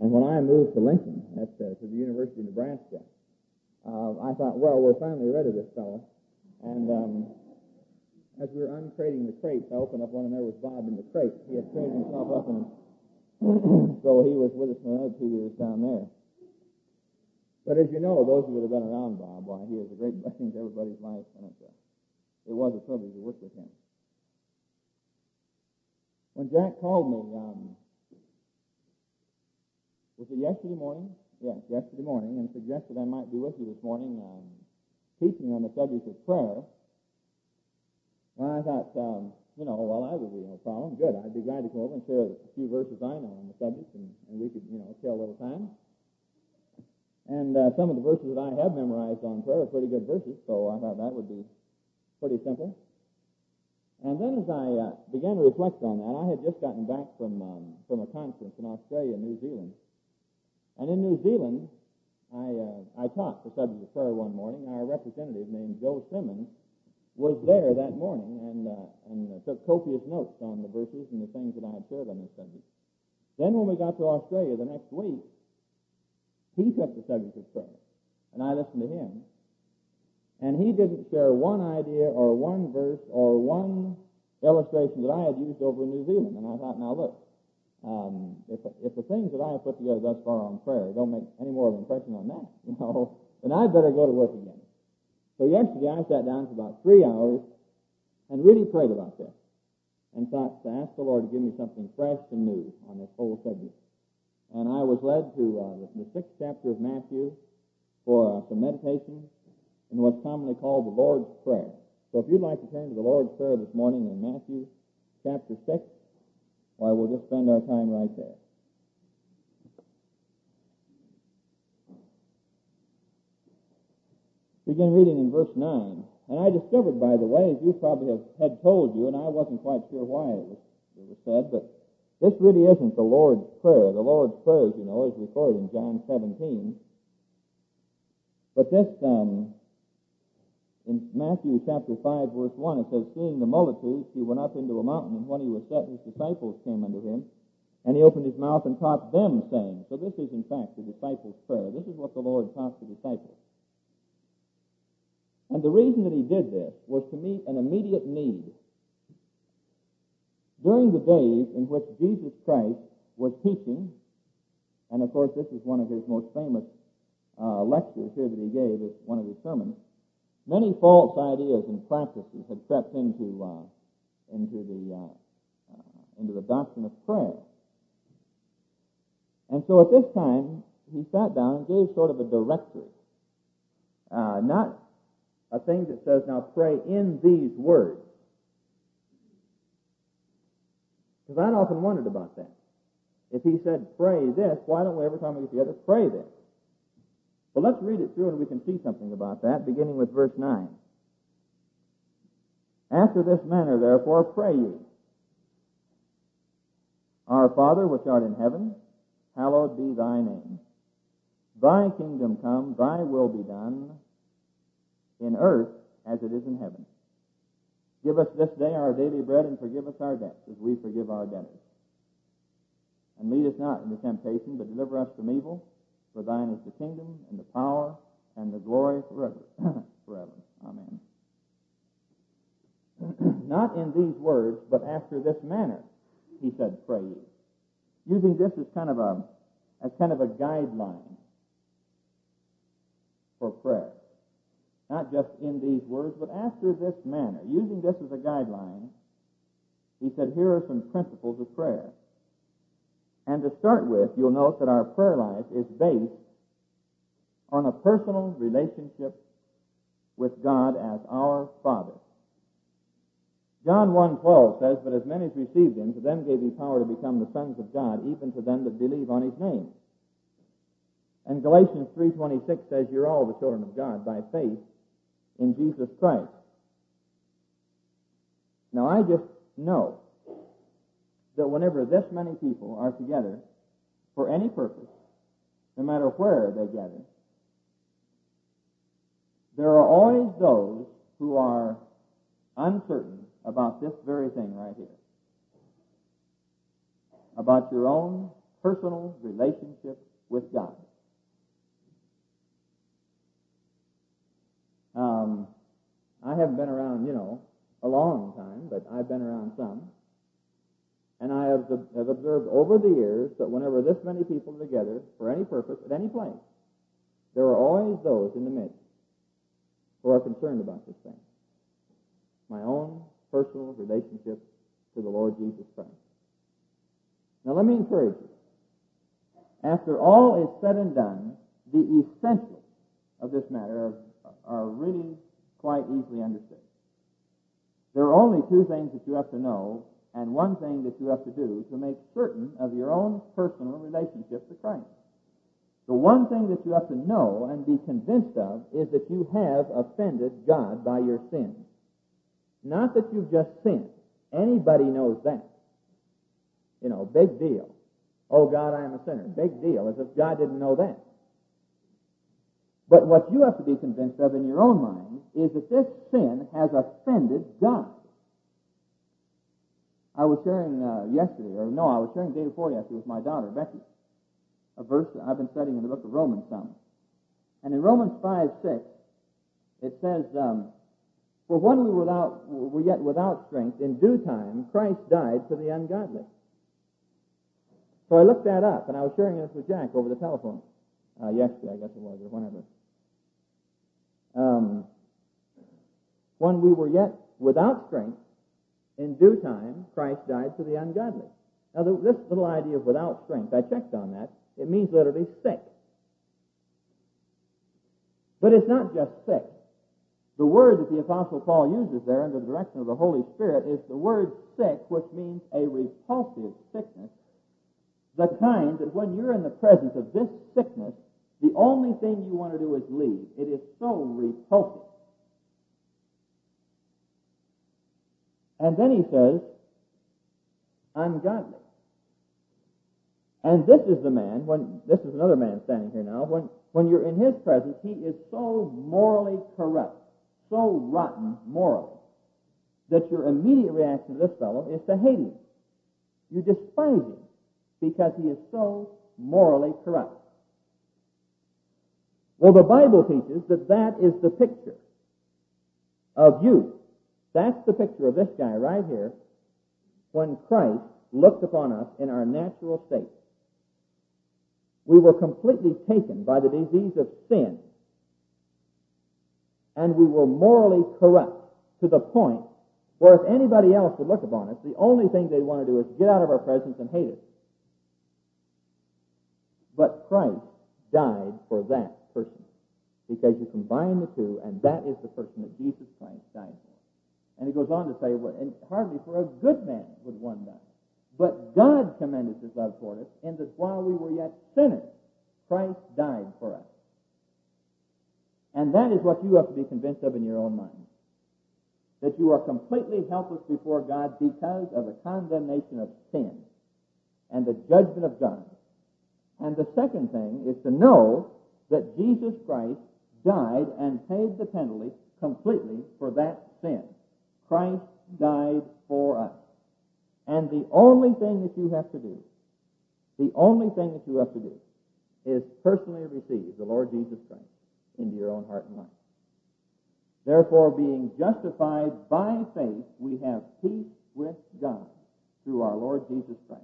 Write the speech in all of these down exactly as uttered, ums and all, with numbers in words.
And when I moved to Lincoln, at, uh, to the University of Nebraska, uh, I thought, well, we're finally rid of this fellow. And um, as we were uncrating the crates, I opened up one, and there was Bob in the crate. He had crated himself up, and so he was with us for another two years down there. But as you know, those who would have been around Bob, why, he is a great blessing to everybody's life, and it, uh, it was a privilege to work with him. When Jack called me, um, was it yesterday morning? Yes, yesterday morning, and suggested I might be with you this morning um, teaching on the subject of prayer. Well, I thought, um, you know, well, I would be no problem. Good, I'd be glad to come over and share a few verses I know on the subject, and, and we could, you know, kill a little time. And uh, some of the verses that I have memorized on prayer are pretty good verses, so I thought that would be pretty simple. And then as I uh, began to reflect on that, I had just gotten back from um, from a conference in Australia and New Zealand. And in New Zealand, I uh, I taught the subject of prayer one morning. Our representative named Joe Simmons was there that morning and uh, and uh, took copious notes on the verses and the things that I had shared on this subject. Then when we got to Australia the next week, he took the subject of prayer, and I listened to him. And he didn't share one idea or one verse or one illustration that I had used over in New Zealand. And I thought, now look, um, if if the things that I have put together thus far on prayer don't make any more of an impression on that, you know, then I better go to work again. So yesterday I sat down for about three hours and really prayed about this and thought to ask the Lord to give me something fresh and new on this whole subject. And I was led to uh, the sixth chapter of Matthew for uh, some meditation in what's commonly called the Lord's Prayer. So if you'd like to turn to the Lord's Prayer this morning in Matthew chapter six, why, we'll just spend our time right there. Begin reading in verse nine. And I discovered, by the way, as you probably have had told you, and I wasn't quite sure why it was, it was said, but this really isn't the Lord's Prayer. The Lord's Prayer, as you know, is recorded in John seventeen. But this, um, in Matthew chapter five, verse one, it says, seeing the multitudes, he went up into a mountain, and when he was set, his disciples came unto him, and he opened his mouth and taught them, saying, so this is, in fact, the disciples' prayer. This is what the Lord taught the disciples. And the reason that he did this was to meet an immediate need. During the days in which Jesus Christ was teaching, and of course this is one of his most famous uh, lectures here that he gave, is one of his sermons, many false ideas and practices had crept into uh, into the uh, uh, into the doctrine of prayer. And so at this time, he sat down and gave sort of a directory, uh, not a thing that says, now pray in these words. Because I'd often wondered about that. If he said, pray this, why don't we every time we get together pray this? Well, let's read it through and we can see something about that, beginning with verse nine. After this manner, therefore, pray ye. Our Father, which art in heaven, hallowed be thy name. Thy kingdom come, thy will be done, in earth as it is in heaven. Give us this day our daily bread, and forgive us our debts, as we forgive our debtors. And lead us not into temptation, but deliver us from evil. For thine is the kingdom, and the power, and the glory forever. forever. Amen. Not in these words, but after this manner, he said, pray ye. Using this as kind of a as kind of a guideline for prayer. Not just in these words, but after this manner. Using this as a guideline, he said, here are some principles of prayer. And to start with, you'll note that our prayer life is based on a personal relationship with God as our Father. John one twelve says, but as many as received him, to them gave he power to become the sons of God, even to them that believe on his name. And Galatians three twenty-six says, you're all the children of God by faith in Jesus Christ. Now, I just know that whenever this many people are together for any purpose, no matter where they gather, there are always those who are uncertain about this very thing right here, about your own personal relationship with God. Um, I haven't been around, you know, a long time, but I've been around some. And I have, have observed over the years that whenever this many people are together for any purpose, at any place, there are always those in the midst who are concerned about this thing. My own personal relationship to the Lord Jesus Christ. Now let me encourage you. After all is said and done, the essentials of this matter are, are really quite easily understood. There are only two things that you have to know and one thing that you have to do to make certain of your own personal relationship to Christ. The one thing that you have to know and be convinced of is that you have offended God by your sins. Not that you've just sinned. Anybody knows that. You know, big deal. Oh, God, I am a sinner. Big deal, as if God didn't know that. But what you have to be convinced of in your own mind is that this sin has offended God. I was sharing uh, yesterday, or no, I was sharing the day before yesterday with my daughter, Becky, a verse that I've been studying in the book of Romans some. And in Romans five six, it says, um, For when we were, without, were yet without strength, in due time Christ died for the ungodly. So I looked that up, and I was sharing this with Jack over the telephone uh, yesterday, I guess it was, or whenever. Um, when we were yet without strength, in due time, Christ died for the ungodly. Now, the, this little idea of without strength, I checked on that. It means literally sick. But it's not just sick. The word that the Apostle Paul uses there under the direction of the Holy Spirit is the word sick, which means a repulsive sickness. The kind that when you're in the presence of this sickness, the only thing you want to do is leave. It is so repulsive. And then he says, ungodly. And this is the man, when this is another man standing here now, when, when you're in his presence, he is so morally corrupt, so rotten morally, that your immediate reaction to this fellow is to hate him. You despise him because he is so morally corrupt. Well, the Bible teaches that that is the picture of you. That's the picture of this guy right here when Christ looked upon us in our natural state. We were completely taken by the disease of sin, and we were morally corrupt to the point where if anybody else would look upon us, the only thing they'd want to do is get out of our presence and hate us. But Christ died for that person, because you combine the two, and that is the person that Jesus Christ died for. And he goes on to say, well, and hardly for a good man would one die. But God commended his love toward us, in that while we were yet sinners, Christ died for us. And that is what you have to be convinced of in your own mind. That you are completely helpless before God because of the condemnation of sin and the judgment of God. And the second thing is to know that Jesus Christ died and paid the penalty completely for that sin. Christ died for us. And the only thing that you have to do, the only thing that you have to do, is personally receive the Lord Jesus Christ into your own heart and life. Therefore, being justified by faith, we have peace with God through our Lord Jesus Christ.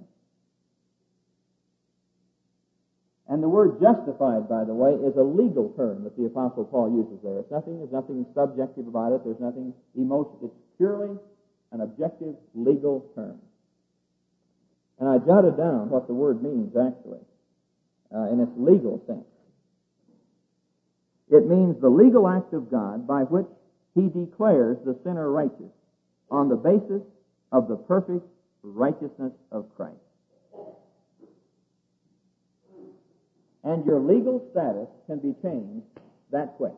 And the word justified, by the way, is a legal term that the Apostle Paul uses there. It's nothing, there's nothing subjective about it. There's nothing emotional. It's purely an objective legal term. And I jotted down what the word means, actually, uh, in its legal sense. It means the legal act of God by which he declares the sinner righteous on the basis of the perfect righteousness of Christ. And your legal status can be changed that quick.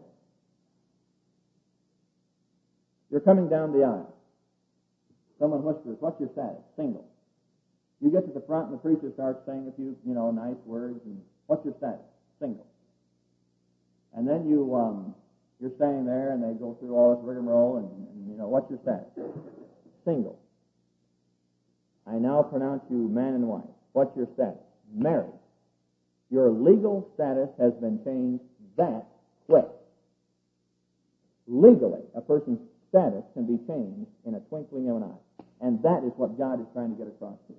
You're coming down the aisle. Someone whispers, what's your status? Single. You get to the front and the preacher starts saying a few, you know, nice words, and what's your status? Single. And then you, um, you're standing there and they go through all this rigmarole and, and, you know, what's your status? Single. I now pronounce you man and wife. What's your status? married. Your legal status has been changed that quick. Legally, a person's status can be changed in a twinkling of an eye. And that is what God is trying to get across here.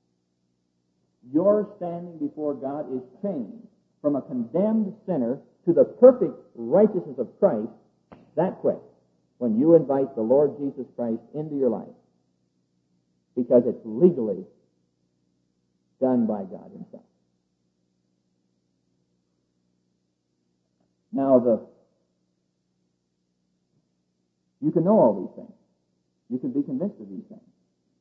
Your standing before God is changed from a condemned sinner to the perfect righteousness of Christ that quick when you invite the Lord Jesus Christ into your life, because it's legally done by God himself. Now, the you can know all these things. You can be convinced of these things.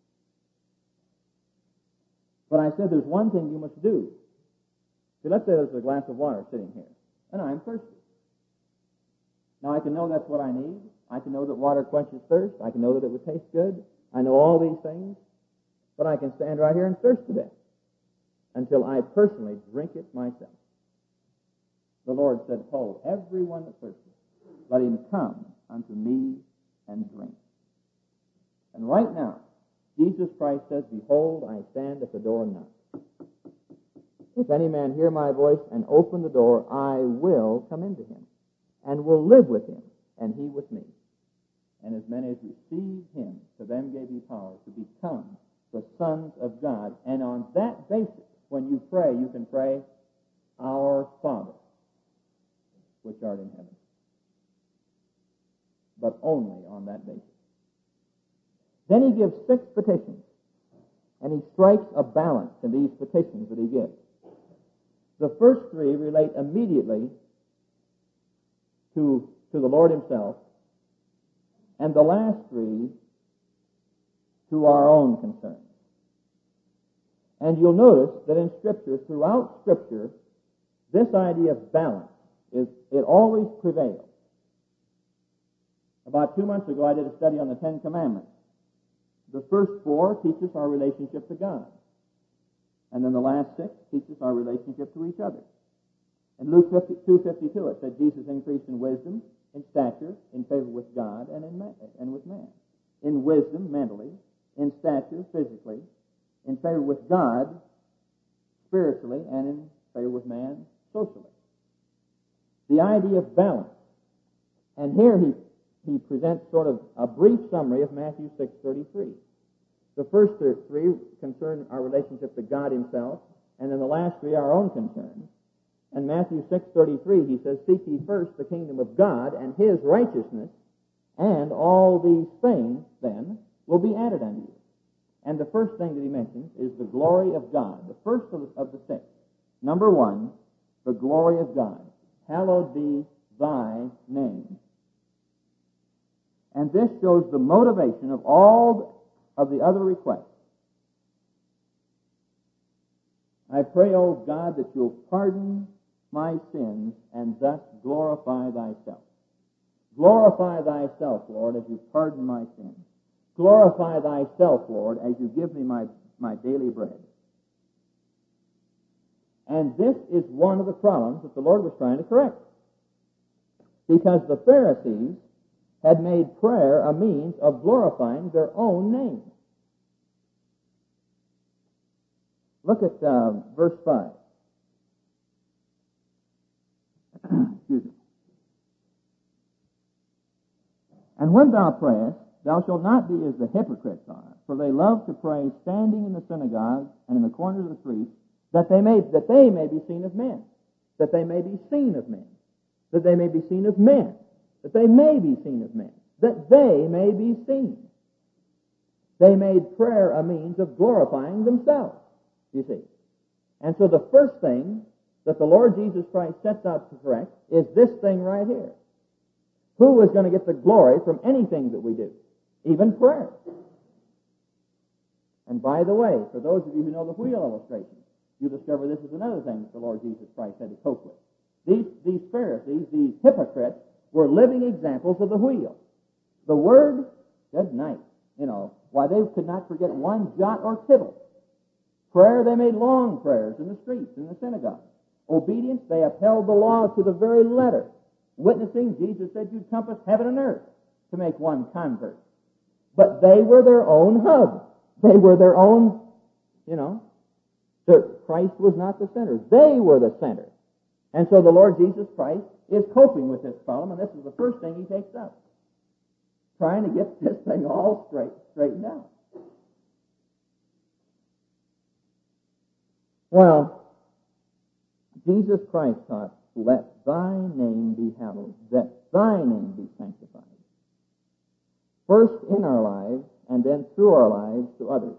But I said there's one thing you must do. See, let's say there's a glass of water sitting here, and I'm thirsty. Now, I can know that's what I need. I can know that water quenches thirst. I can know that it would taste good. I know all these things. But I can stand right here and thirst to death until I personally drink it myself. The Lord said, "Ho, everyone that thirsteth, let him come unto me and drink." And right now, Jesus Christ says, "Behold, I stand at the door and knock. If any man hear my voice and open the door, I will come into him, and will live with him, and he with me. And as many as received him, to them gave he power to become the sons of God." And on that basis, when you pray, you can pray, "Our Father, which art in heaven." But only on that basis. Then he gives six petitions, and he strikes a balance in these petitions that he gives. The first three relate immediately to, to the Lord himself, and the last three to our own concerns. And you'll notice that in Scripture, throughout Scripture, this idea of balance is it always prevails. About two months ago, I did a study on the Ten Commandments. The first four teach us our relationship to God. And then the last six teach us our relationship to each other. In Luke two fifty-two, it said Jesus increased in wisdom, in stature, in favor with God, and, in man, and with man. In wisdom, mentally. In stature, physically. In favor with God, spiritually. And in favor with man, socially. The idea of balance. And here he He presents sort of a brief summary of Matthew six thirty-three. The first three concern our relationship to God himself, and then the last three our own concerns. And Matthew six thirty-three, he says, "Seek ye first the kingdom of God and his righteousness, and all these things, then, will be added unto you." And the first thing that he mentions is the glory of God. The first of the, of the six. Number one, the glory of God. "Hallowed be thy name." And this shows the motivation of all of the other requests. "I pray, O God, that you'll pardon my sins and thus glorify thyself." Glorify thyself, Lord, as you pardon my sins. Glorify thyself, Lord, as you give me my, my daily bread. And this is one of the problems that the Lord was trying to correct. Because the Pharisees had made prayer a means of glorifying their own name. Look at uh, verse five. Excuse me. "And when thou prayest, thou shalt not be as the hypocrites are, for they love to pray standing in the synagogues and in the corners of the streets, that they may that they may be seen of men, that they may be seen of men, that they may be seen of men." That they may be seen of men. That they may be seen. They made prayer a means of glorifying themselves, you see. And so the first thing that the Lord Jesus Christ sets out to correct is this thing right here. Who is going to get the glory from anything that we do? Even prayer. And by the way, for those of you who know the wheel illustration, you'll discover this is another thing that the Lord Jesus Christ had to cope with. These, these Pharisees, these hypocrites, were living examples of the wheel. The Word, good night. You know, why, they could not forget one jot or tittle. Prayer, they made long prayers in the streets, in the synagogues. Obedience, they upheld the law to the very letter. Witnessing, Jesus said you'd compass heaven and earth to make one convert. But they were their own hub. They were their own, you know, So Christ was not the center. They were the center. And so the Lord Jesus Christ is coping with this problem, and this is the first thing he takes up. Trying to get this thing all straight, straightened out. Well, Jesus Christ taught, let thy name be hallowed, that thy name be sanctified. First in our lives, and then through our lives to others.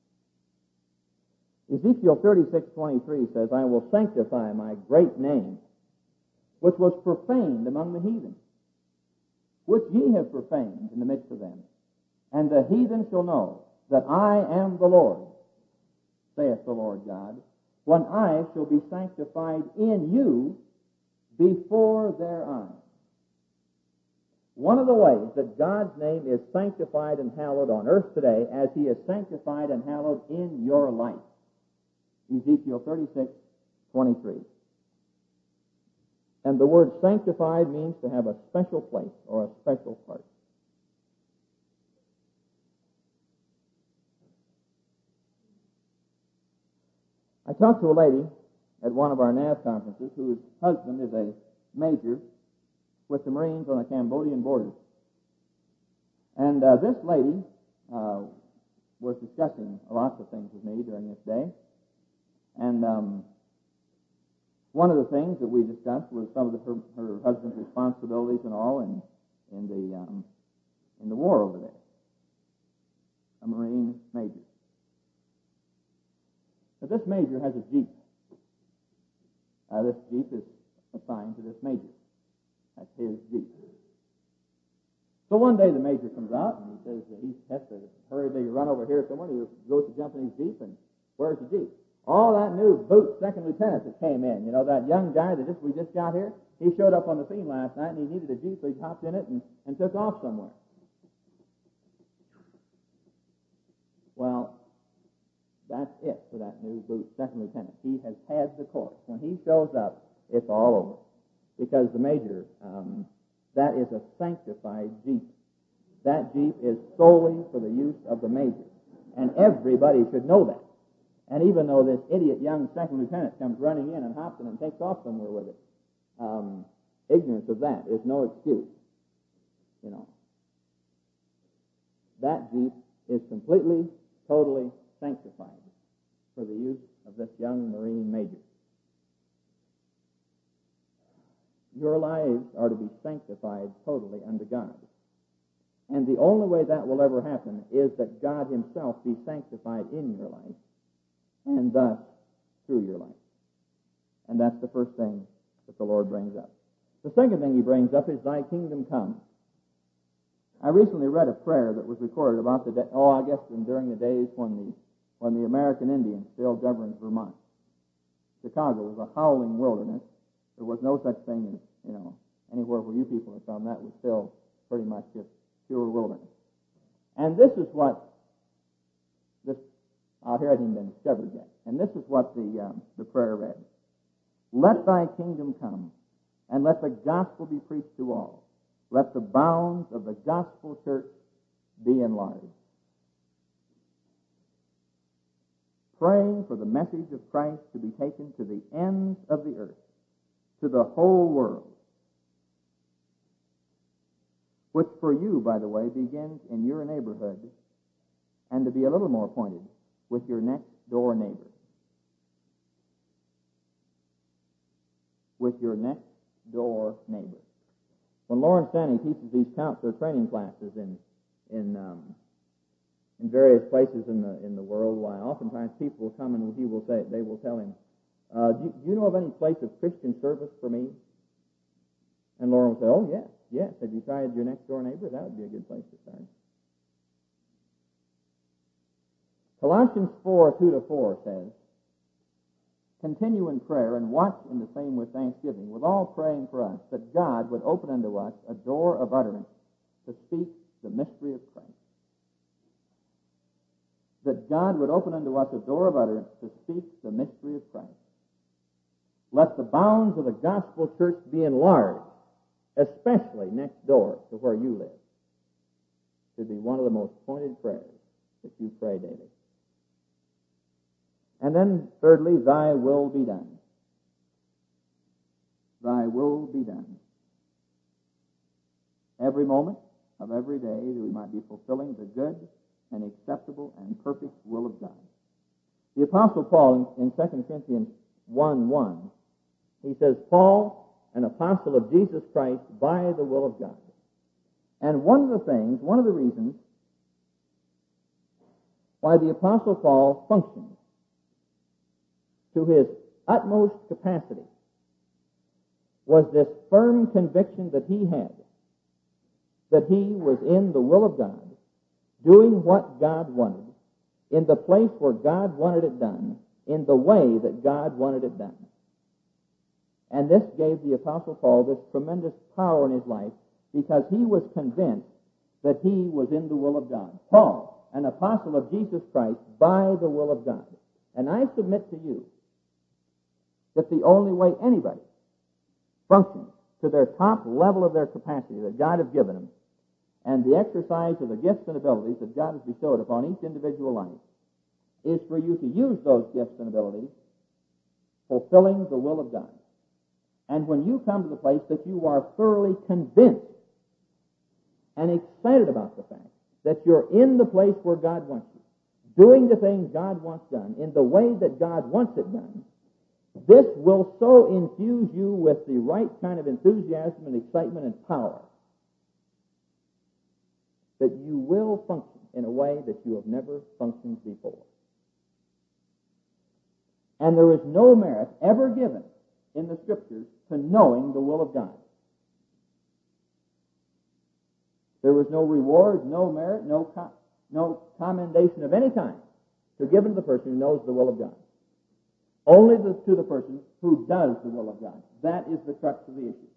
Ezekiel thirty-six twenty-three says, I will sanctify my great name, which was profaned among the heathen, which ye have profaned in the midst of them. And the heathen shall know that I am the Lord, saith the Lord God, when I shall be sanctified in you before their eyes. One of the ways that God's name is sanctified and hallowed on earth today, as he is sanctified and hallowed in your life. Ezekiel thirty-six twenty-three. And the word sanctified means to have a special place or a special part. I talked to a lady at one of our N A V conferences whose husband is a major with the Marines on the Cambodian border. And uh, this lady uh, was discussing lots of things with me during this day. And um, one of the things that we discussed was some of the, her, her husband's responsibilities and all in, in, the, um, in the war over there. A Marine major. Now, this major has a Jeep. Uh, this Jeep is assigned to this major. That's his Jeep. So one day the major comes out and he says that he has to hurry to run over here somewhere. He goes to jump in his Jeep, and where's the Jeep? All that new boot second lieutenant that came in, you know, that young guy that just we just got here, he showed up on the scene last night and he needed a Jeep, so he hopped in it and, and took off somewhere. Well, that's it for that new boot second lieutenant. He has had the course. When he shows up, it's all over. Because the major, um, that is a sanctified Jeep. That Jeep is solely for the use of the major. And everybody should know that. And even though this idiot young second lieutenant comes running in and hops in and takes off somewhere with it, um, ignorance of that is no excuse. You know. That Jeep is completely, totally sanctified for the use of this young Marine major. Your lives are to be sanctified totally unto God. And the only way that will ever happen is that God himself be sanctified in your life, and thus through your life. And that's the first thing that the Lord brings up. The second thing he brings up is, thy kingdom come. I recently read a prayer that was recorded about the, day, oh, I guess during the days when the when the American Indian still governs Vermont. Chicago was a howling wilderness. There was no such thing as, you know, anywhere where you people are from. That was still pretty much just pure wilderness. And this is what this out here hadn't been discovered yet. And this is what the um, the prayer read: Let thy kingdom come, and let the gospel be preached to all. Let the bounds of the gospel church be enlarged. Praying for the message of Christ to be taken to the ends of the earth, to the whole world, which for you, by the way, begins in your neighborhood, and to be a little more pointed, with your next door neighbor. With your next door neighbor. When Lawrence Stanley teaches these counselor training classes in in um, in various places in the in the world, why oftentimes people will come and he will say they will tell him, uh, do, you, do you know of any place of Christian service for me? And Lauren will say, oh yes, yes. Have you tried your next door neighbor? That would be a good place to start. Colossians four, two to four says, continue in prayer and watch in the same with thanksgiving, with all praying for us, that God would open unto us a door of utterance to speak the mystery of Christ. That God would open unto us a door of utterance to speak the mystery of Christ. Let the bounds of the gospel church be enlarged, especially next door to where you live. Should be one of the most pointed prayers that you pray daily. And then, thirdly, thy will be done. Thy will be done. Every moment of every day that we might be fulfilling the good and acceptable and perfect will of God. The Apostle Paul in, in Second Corinthians one one, he says, Paul, an apostle of Jesus Christ by the will of God. And one of the things, one of the reasons why the Apostle Paul functioned to his utmost capacity was this firm conviction that he had that he was in the will of God, doing what God wanted, in the place where God wanted it done, in the way that God wanted it done. And this gave the Apostle Paul this tremendous power in his life because he was convinced that he was in the will of God. Paul, an apostle of Jesus Christ by the will of God. And I submit to you that the only way anybody functions to their top level of their capacity that God has given them and the exercise of the gifts and abilities that God has bestowed upon each individual life is for you to use those gifts and abilities fulfilling the will of God. And when you come to the place that you are thoroughly convinced and excited about the fact that you're in the place where God wants you, doing the things God wants done in the way that God wants it done, this will so infuse you with the right kind of enthusiasm and excitement and power that you will function in a way that you have never functioned before. And there is no merit ever given in the Scriptures to knowing the will of God. There was no reward, no merit, no com- no commendation of any kind to given to the person who knows the will of God. Only the, to the person who does the will of God. That is the crux of the issue.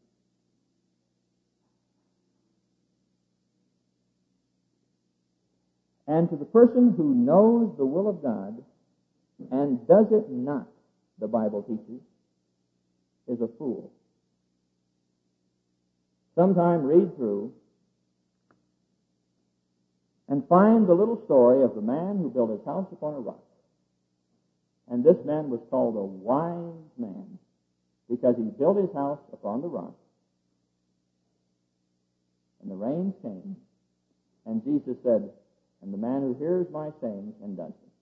And to the person who knows the will of God and does it not, the Bible teaches, is a fool. Sometime read through and find the little story of the man who built his house upon a rock. And this man was called a wise man because he built his house upon the rock. And the rains came, and Jesus said, and the man who hears my sayings and does them.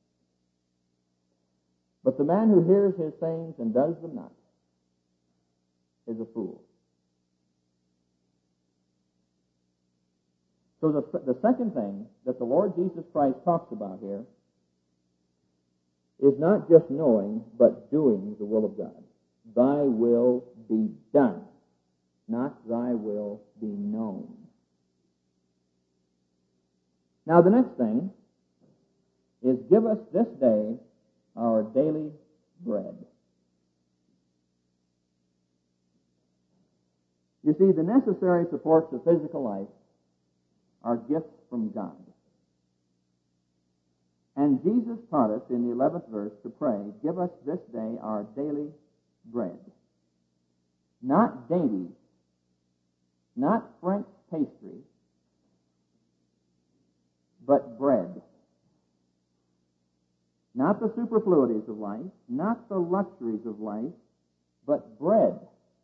But the man who hears his sayings and does them not is a fool. So the, the second thing that the Lord Jesus Christ talks about here is not just knowing, but doing the will of God. Thy will be done, not thy will be known. Now the next thing is give us this day our daily bread. You see, the necessary supports of physical life are gifts from God. And Jesus taught us in the eleventh verse to pray, give us this day our daily bread. Not dainties, not French pastry, but bread. Not the superfluities of life, not the luxuries of life, but bread.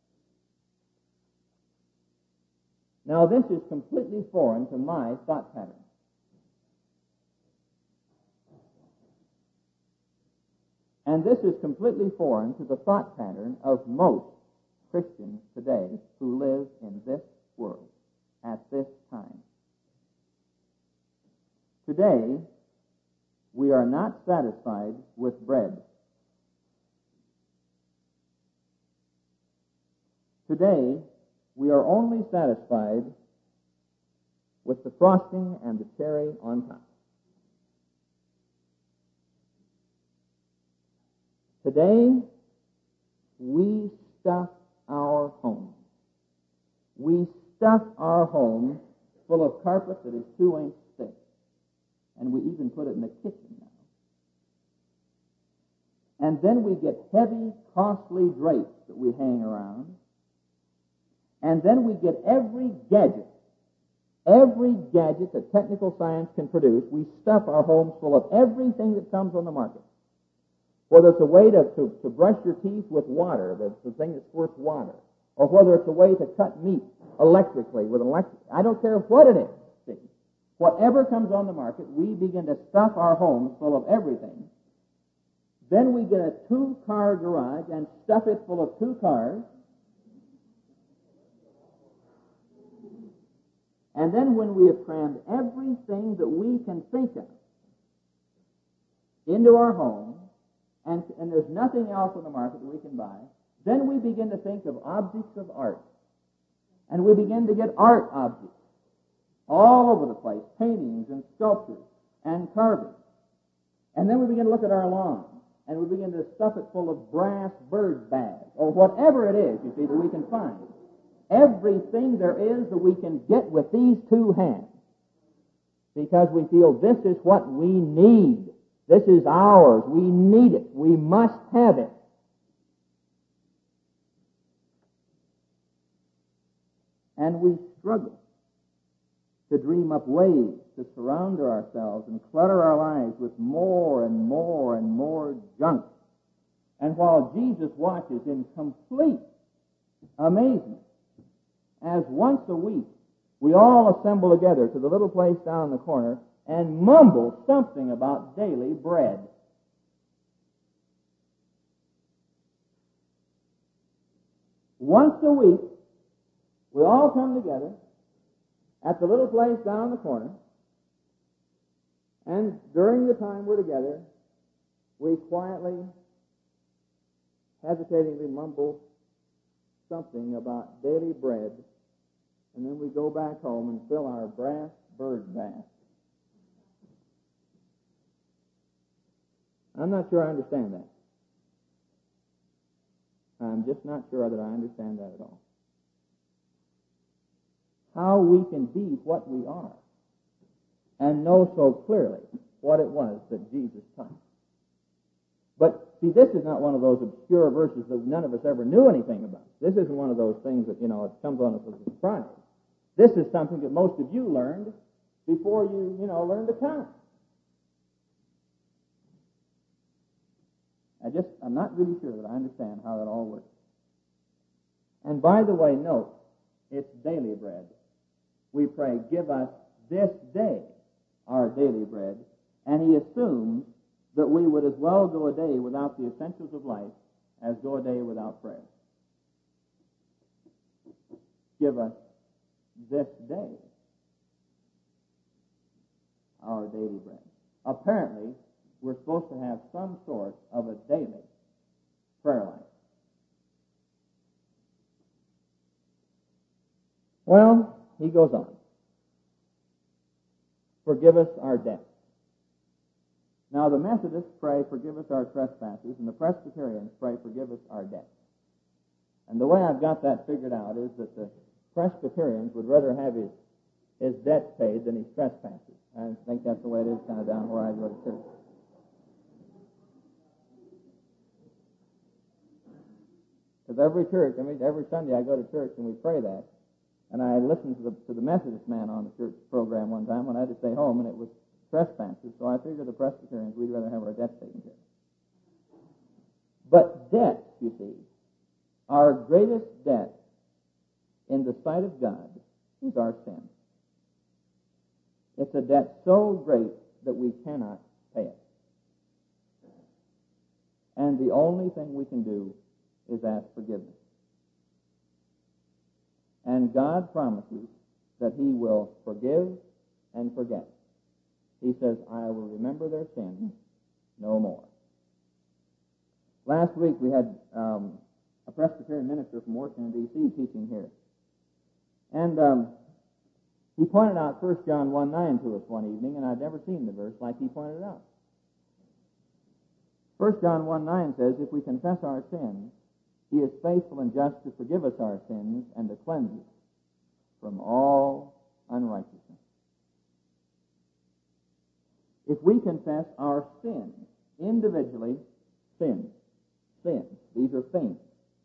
Now this is completely foreign to my thought pattern. And this is completely foreign to the thought pattern of most Christians today who live in this world at this time. Today, we are not satisfied with bread. Today, we are only satisfied with the frosting and the cherry on top. Today, we stuff our home. We stuff our home full of carpet that is two inches thick. And we even put it in the kitchen now. And then we get heavy, costly drapes that we hang around. And then we get every gadget, every gadget that technical science can produce. We stuff our homes full of everything that comes on the market. whether it's a way to, to, to brush your teeth with water, the, the thing that squirts water, or whether it's a way to cut meat electrically with an electric, I don't care what it is. See, whatever comes on the market, we begin to stuff our homes full of everything. Then we get a two-car garage and stuff it full of two cars. And then when we have crammed everything that we can think of into our home, and, and there's nothing else on the market that we can buy, then we begin to think of objects of art. And we begin to get art objects all over the place, paintings and sculptures and carving. And then we begin to look at our lawn, and we begin to stuff it full of brass bird bags, or whatever it is, you see, that we can find. Everything there is that we can get with these two hands, because we feel this is what we need. This is ours. We need it. We must have it. And we struggle to dream up ways to surround ourselves and clutter our lives with more and more and more junk. And while Jesus watches in complete amazement, as once a week we all assemble together to the little place down in the corner and mumble something about daily bread. Once a week, we all come together at the little place down in the corner, and during the time we're together, we quietly, hesitatingly mumble something about daily bread, and then we go back home and fill our brass bird bath. I'm not sure I understand that. I'm just not sure that I understand that at all. How we can be what we are and know so clearly what it was that Jesus taught. But, see, this is not one of those obscure verses that none of us ever knew anything about. This isn't one of those things that, you know, it comes on us as a surprise. This is something that most of you learned before you, you know, learned to count. I just, I'm not really sure that I understand how that all works. And by the way, note, it's daily bread. We pray, give us this day our daily bread, and he assumes that we would as well go a day without the essentials of life as go a day without prayer. Give us this day our daily bread. Apparently, we're supposed to have some sort of a daily prayer life. Well, he goes on. Forgive us our debts. Now, the Methodists pray, forgive us our trespasses, and the Presbyterians pray, forgive us our debts. And the way I've got that figured out is that the Presbyterians would rather have his, his debts paid than his trespasses. I think that's the way it is kind of down where I go to church. Because every church, I mean, every Sunday I go to church and we pray that. And I listened to the, to the Methodist man on the church program one time when I had to stay home, and it was trespasses. So I figured the Presbyterians, we'd rather have our debts taken care of. But debts, you see, our greatest debt in the sight of God is our sin. It's a debt so great that we cannot pay it. And the only thing we can do is ask forgiveness. And God promises that he will forgive and forget. He says, I will remember their sins no more. Last week we had um, a Presbyterian minister from Washington, D C teaching here. And um, he pointed out First John one nine to us one evening, and I'd never seen the verse like he pointed it out. First John one nine says, if we confess our sins, he is faithful and just to forgive us our sins and to cleanse us from all unrighteousness. If we confess our sins, individually, sins, sins, these are things.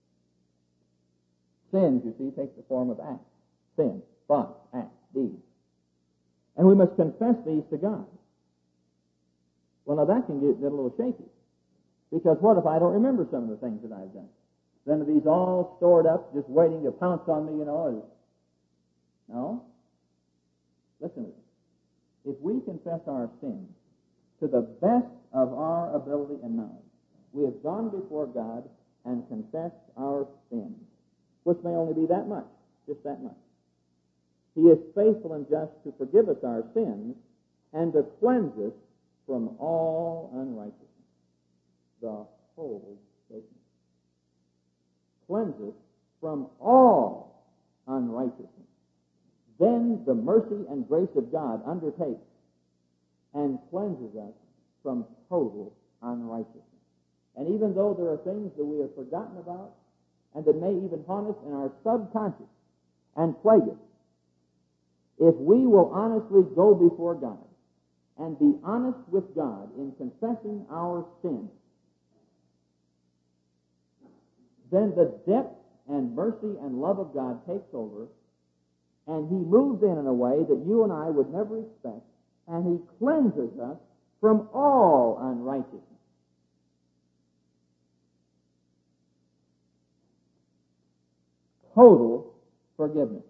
Sins, you see, take the form of acts. Sins, thoughts, acts, deeds. And we must confess these to God. Well, now that can get, get a little shaky. Because what if I don't remember some of the things that I've done? Then are these all stored up, just waiting to pounce on me, you know? No. Listen to this. If we confess our sins to the best of our ability and knowledge, we have gone before God and confessed our sins, which may only be that much, just that much. He is faithful and just to forgive us our sins and to cleanse us from all unrighteousness. The whole business. Cleanse us from all unrighteousness. Then the mercy and grace of God undertakes and cleanses us from total unrighteousness. And even though there are things that we have forgotten about and that may even haunt us in our subconscious and plague us, if we will honestly go before God and be honest with God in confessing our sins, then the depth and mercy and love of God takes over, and He moves in in a way that you and I would never expect, and He cleanses us from all unrighteousness. Total forgiveness.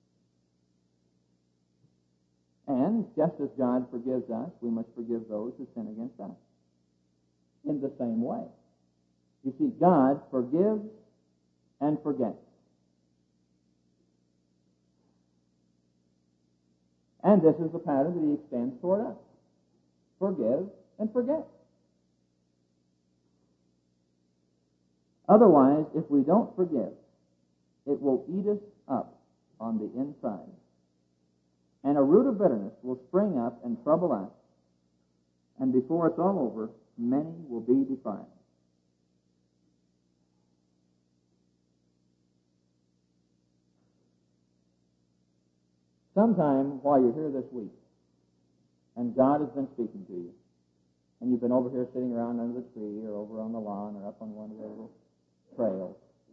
And just as God forgives us, we must forgive those who sin against us. In the same way. You see, God forgives and forgets. And this is the pattern that He extends toward us. Forgive and forget. Otherwise, if we don't forgive, it will eat us up on the inside. And a root of bitterness will spring up and trouble us. And before it's all over, many will be defiled. Sometime while you're here this week, and God has been speaking to you, and you've been over here sitting around under the tree or over on the lawn or up on one of the little trails,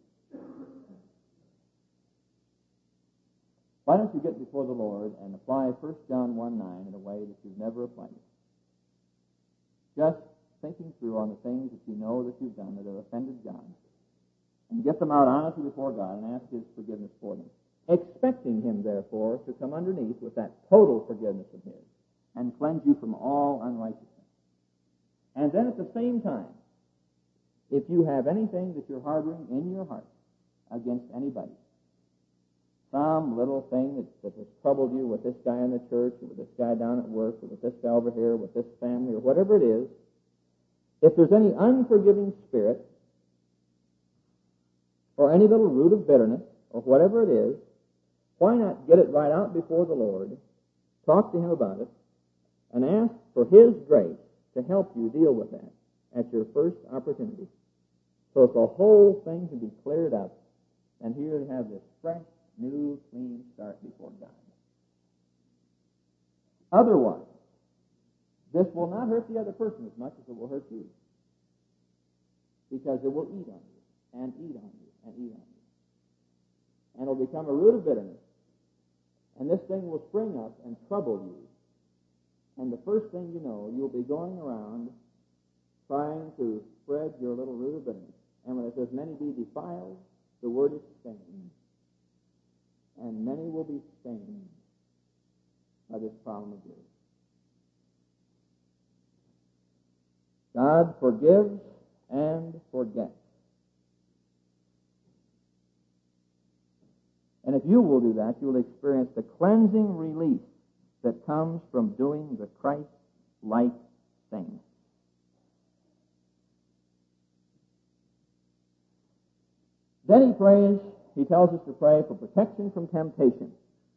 why don't you get before the Lord and apply First John one nine in a way that you've never applied it? Just thinking through on the things that you know that you've done that have offended God, and get them out honestly before God and ask His forgiveness for them. Expecting Him, therefore, to come underneath with that total forgiveness of His and cleanse you from all unrighteousness. And then at the same time, if you have anything that you're harboring in your heart against anybody, some little thing that, that has troubled you with this guy in the church, or with this guy down at work, or with this guy over here, with this family, or whatever it is, if there's any unforgiving spirit, or any little root of bitterness, or whatever it is, why not get it right out before the Lord, talk to Him about it, and ask for His grace to help you deal with that at your first opportunity, so that the whole thing can be cleared up, and here you have this fresh, new, clean start before God. Otherwise, this will not hurt the other person as much as it will hurt you, because it will eat on you, and eat on you, and eat on you. And it'll become a root of bitterness. And this thing will spring up and trouble you. And the first thing you know, you'll be going around trying to spread your little root of bitterness. And when it says many be defiled, the word is stained. And many will be stained by this problem of yours. God forgives and forgets. And if you will do that, you will experience the cleansing relief that comes from doing the Christ-like thing. Then he prays, he tells us to pray for protection from temptation.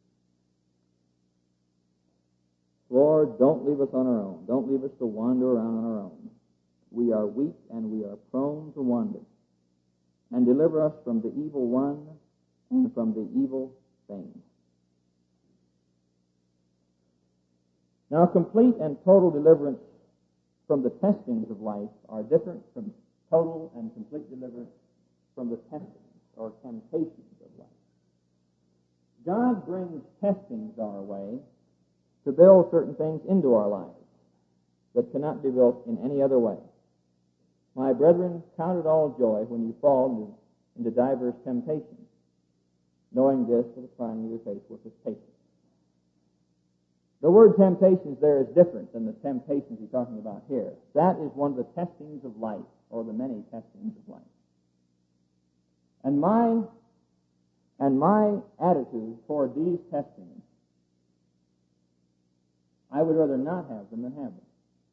Lord, don't leave us on our own. Don't leave us to wander around on our own. We are weak and we are prone to wander. And deliver us from the evil one and from the evil thing. Now, complete and total deliverance from the testings of life are different from total and complete deliverance from the testings or temptations of life. God brings testings our way to build certain things into our lives that cannot be built in any other way. My brethren, count it all joy when you fall into, into diverse temptations, knowing this, that the trying of your faith worketh patience. The word temptations there is different than the temptations he's talking about here. That is one of the testings of life, or the many testings of life. And my and my attitude toward these testings, I would rather not have them than have them.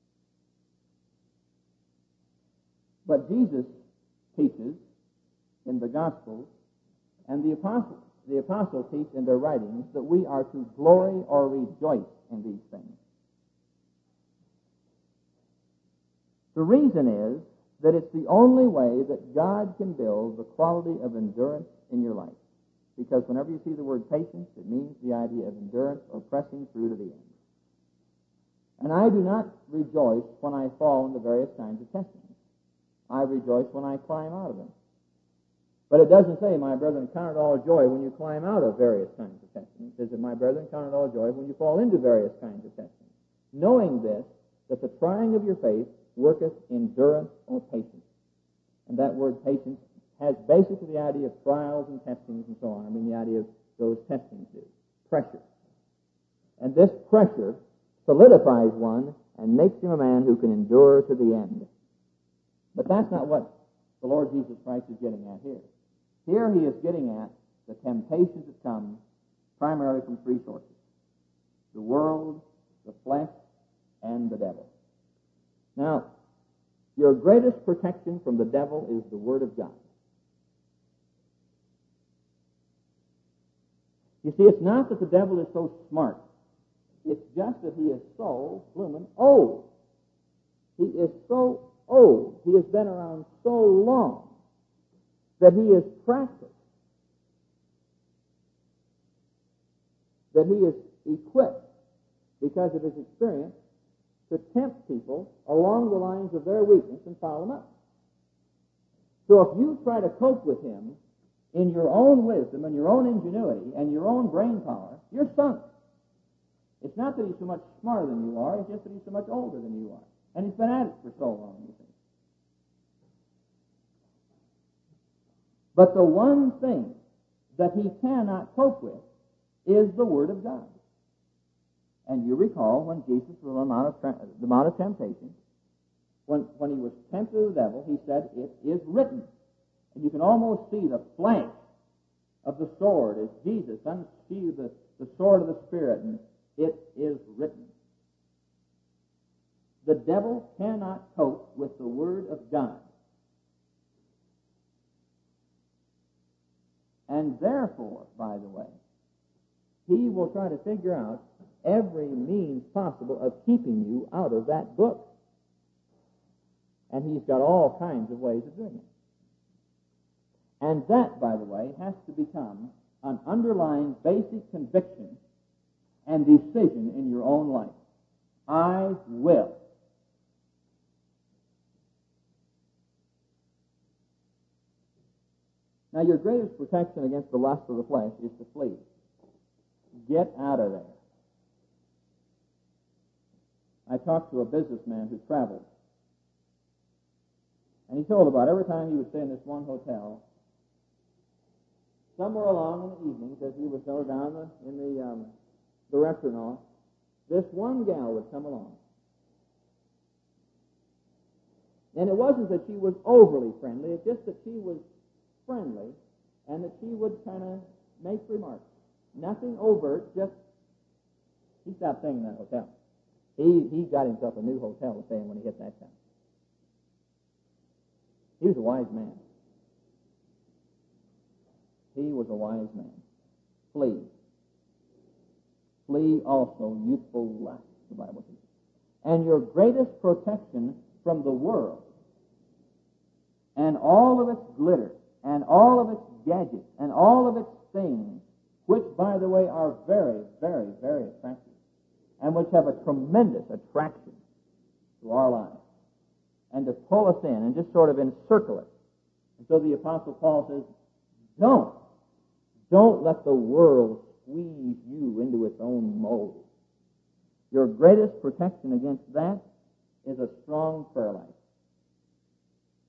But Jesus teaches in the Gospels, and the apostles, the apostles teach in their writings, that we are to glory or rejoice in these things. The reason is that it's the only way that God can build the quality of endurance in your life. Because whenever you see the word patience, it means the idea of endurance or pressing through to the end. And I do not rejoice when I fall into various kinds of testings. I rejoice when I climb out of them. But it doesn't say, my brethren, count it all joy when you climb out of various kinds of testings. It says, my brethren, count it all joy when you fall into various kinds of testings. Knowing this, that the trying of your faith worketh endurance or patience. And that word patience has basically the idea of trials and testings and so on. I mean, the idea of those testings is pressure. And this pressure solidifies one and makes him a man who can endure to the end. But that's not what the Lord Jesus Christ is getting at here. Here he is getting at the temptations that come primarily from three sources: the world, the flesh, and the devil. Now, your greatest protection from the devil is the Word of God. You see, it's not that the devil is so smart. It's just that he is so bloomin' old. He is so old. He has been around so long that he is practiced, that he is equipped, because of his experience, to tempt people along the lines of their weakness and foul them up. So if you try to cope with him in your own wisdom and your own ingenuity and your own brain power, you're sunk. It's not that he's so much smarter than you are, it's just that he's so much older than you are. And he's been at it for so long, you see. But the one thing that he cannot cope with is the Word of God. And you recall when Jesus was on the Mount of, the Mount of Temptation, when, when he was tempted of the devil, he said, it is written. And you can almost see the flash of the sword as Jesus unsheathed the, the sword of the Spirit, and it is written. The devil cannot cope with the Word of God. And therefore, by the way, he will try to figure out every means possible of keeping you out of that book. And he's got all kinds of ways of doing it. And that, by the way, has to become an underlying basic conviction and decision in your own life. I will. Now, your greatest protection against the lust of the flesh is to flee. Get out of there. I talked to a businessman who traveled, and he told about every time he would stay in this one hotel, somewhere along in the evenings, as he was go down the, in the um, the restaurant, this one gal would come along. And it wasn't that she was overly friendly, it's just that she was friendly, and that she would kind of make remarks. Nothing overt, just, he stopped staying in that hotel. He he got himself a new hotel to stay in when he hit that town. He was a wise man. He was a wise man. Flee. Flee also youthful lust, the Bible says. And your greatest protection from the world and all of its glitter and all of its gadgets and all of its things, which, by the way, are very, very, very attractive, and which have a tremendous attraction to our lives, and to pull us in and just sort of encircle it. And so the Apostle Paul says, don't, don't let the world squeeze you into its own mold. Your greatest protection against that is a strong prayer life.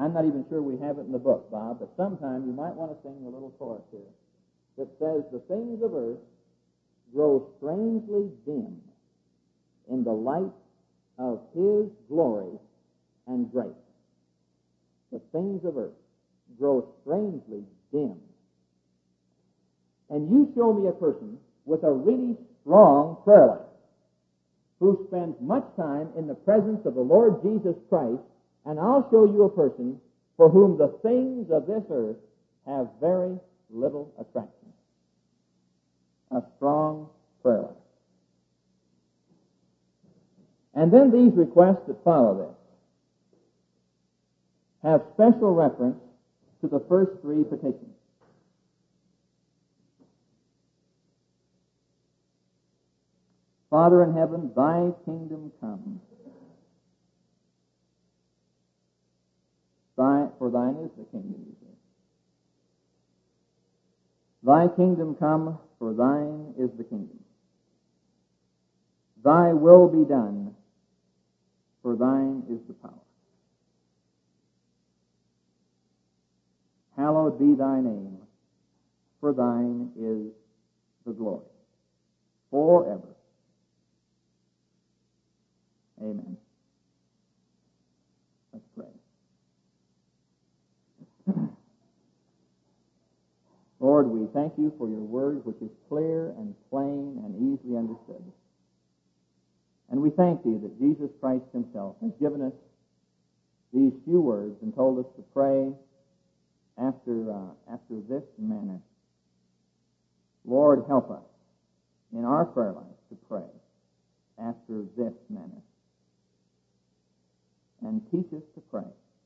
I'm not even sure we have it in the book, Bob, but sometime you might want to sing a little chorus here that says, the things of earth grow strangely dim in the light of His glory and grace. The things of earth grow strangely dim. And you show me a person with a really strong prayer life who spends much time in the presence of the Lord Jesus Christ, and I'll show you a person for whom the things of this earth have very little attraction. A strong prayer life. And then these requests that follow this have special reference to the first three petitions. Father in heaven, thy kingdom come. Thy, for thine is the kingdom, you say. Thy kingdom come, for thine is the kingdom. Thy will be done, for thine is the power. Hallowed be thy name, for thine is the glory, forever. Amen. Let's pray. Lord, we thank you for your word, which is clear and plain and easily understood. And we thank thee that Jesus Christ himself has given us these few words and told us to pray after, uh, after this manner. Lord, help us in our prayer life to pray after this manner. And teach us to pray.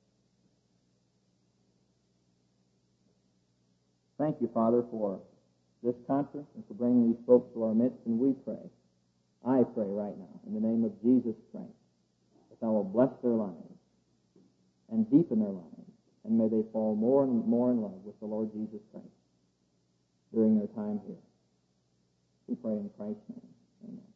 Thank you, Father, for this conference and for bringing these folks to our midst, and we pray. I pray right now, in the name of Jesus Christ, that thou wilt bless their lives and deepen their lives, and may they fall more and more in love with the Lord Jesus Christ during their time here. We pray in Christ's name. Amen.